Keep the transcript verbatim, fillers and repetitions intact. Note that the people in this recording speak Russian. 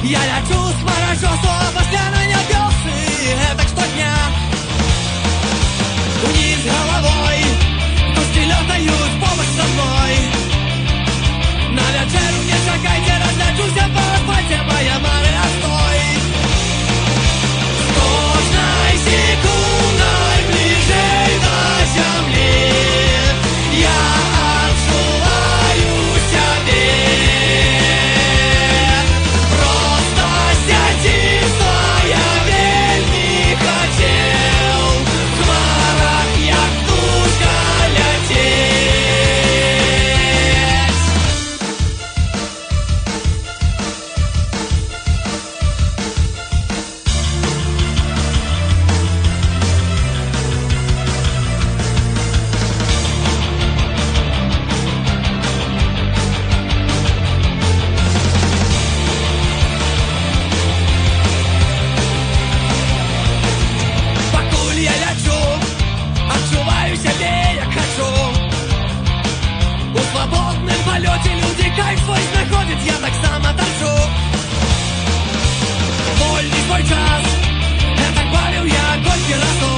Я лечу с парашютом пошля на небесы. Это что дня вниз головой, тушки летают в помощь со мной. На вечеру не чекайте, разлечуся по асфальте, моя Мария, стой. С кожной секундой ближе до земли я отшиваю себе. Просто сядзіцца я вельмі хацеў, хмарах як птушка ляцець. Пакуль я лячу, адчуваю сябе як хачу. У свабодным палёце людзі кайф свой знаходзяць, я таксама танчу. Вольны свой час, гэтак бавіў я колькі разоў.